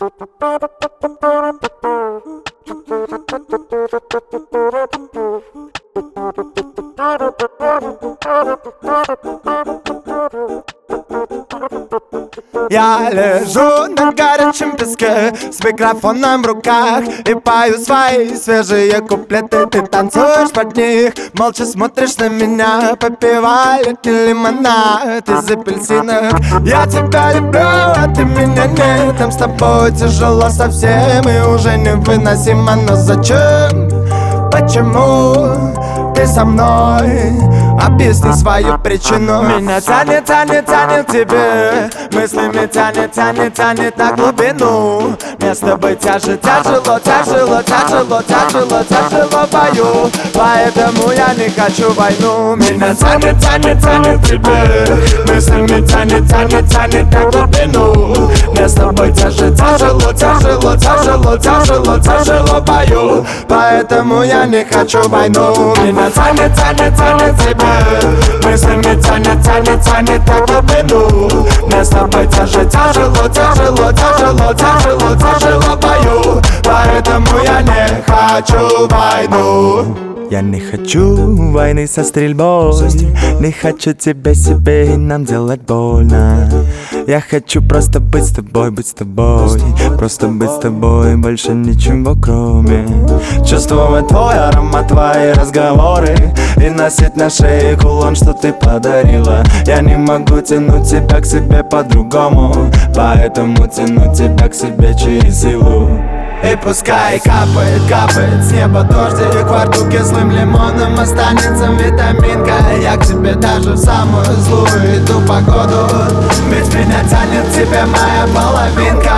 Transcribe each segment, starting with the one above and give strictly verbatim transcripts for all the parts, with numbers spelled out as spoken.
Я лежу на горячем песке с микрофоном в руках и пою свои свежие куплеты. Ты танцуешь под них, молча смотришь на меня, попивая летний лимонад из апельсинок. Я тебя люблю, а ты меня нет. Нам с тобой тяжело совсем и уже невыносимо. Но зачем? Почему ты со мной? Объясни свою причину. Меня тянет, тянет, тянет к тебе, мыслями тянет, тянет, тянет на глубину. Мне с тобой тяжело, тяжело, тяжело, тяжело, тяжело, тяжело бою. Поэтому я не хочу войну. Меня тянет, тянет, тянет к тебе, мыслями тянет, тянет, тянет на глубину. Мне с тобой тяжело, тяжело, тяжело, тяжело, тяжело, тяжело бою. Поэтому я не хочу войну. Меня тянет, тянет, тянет к тебе, мыслями тянет, тянет, тянет на глубину. Мне с тобой тяжело, тяжело, тяжело, тяжело, тяжело, тяжело бою. Поэтому я не хочу войну. Я не хочу войны со стрельбой, не хочу тебя себе и нам делать больно. Я хочу просто быть с тобой, быть с тобой, просто быть с тобой, больше ничего кроме. Чувствовать твой аромат, твои разговоры и носить на шее кулон, что ты подарила. Я не могу тянуть тебя к себе по-другому, поэтому тяну тебя к себе через силу. И пускай капает, капает с неба дождик, во рту кислым лимоном останется витаминка. Я к тебе даже в самую злую иду погоду, ведь меня тянет к тебе моя половинка.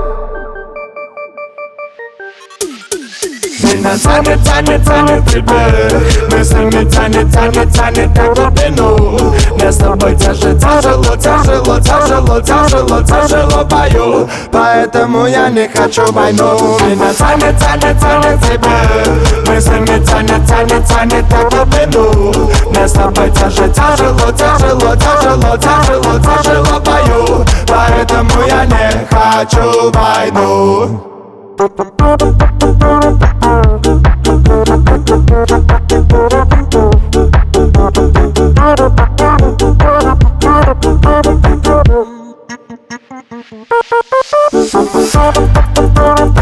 Меня тянет, тянет, тянет к тебе, мыслями тянет, тянет, тянет на глубину. Мне с тобой тяжело, тяжело, тяжело, тяжело, тяжело, тяжело бою. Поэтому я не хочу войну. Меня тянет, тянет, тянет к тебе, мыслями тянет, тянет, тянет на глубину. Мне с тобой тяжело, тяжело, тяжело, тяжело, тяжело, тяжело бою. Поэтому я не хочу войну. Thank you.